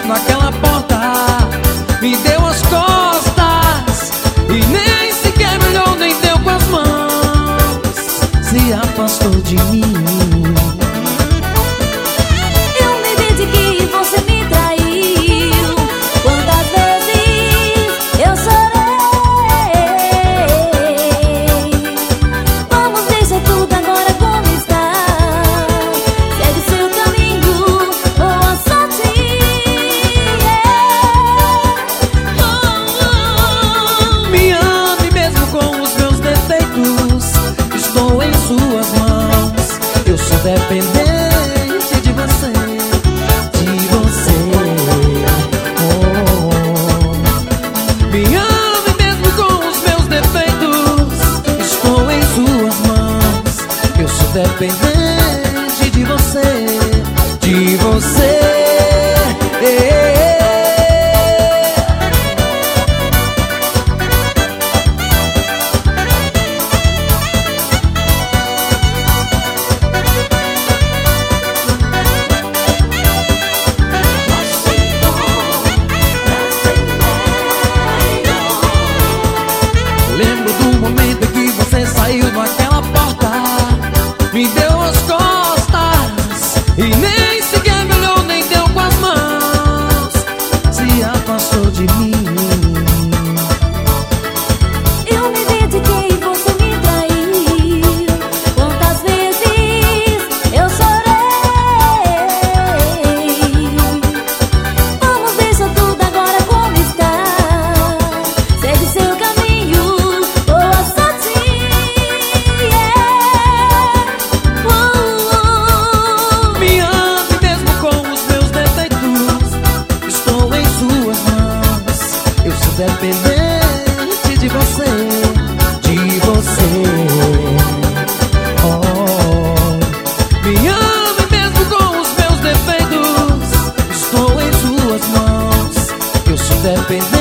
naquela porta, me deu as costas e nem sequer me olhou, nem deu com as mãos, se afastou de mim. Dependente de você, oh. Me ame mesmo com os meus defeitos, estou em suas mãos. Eu sou dependente de você, de você. Lembro do momento em que você saiu naquela porta, me deu as costas e nem sequer me olhou, nem deu com as mãos, se afastou de mim. Eu me dediquei e você me traiu. Quantas vezes eu chorei. Vamos deixar tudo agora como está. Segue seu caminho. Dependente de você, oh. Me ame mesmo com os meus defeitos, estou em suas mãos. Eu sou dependente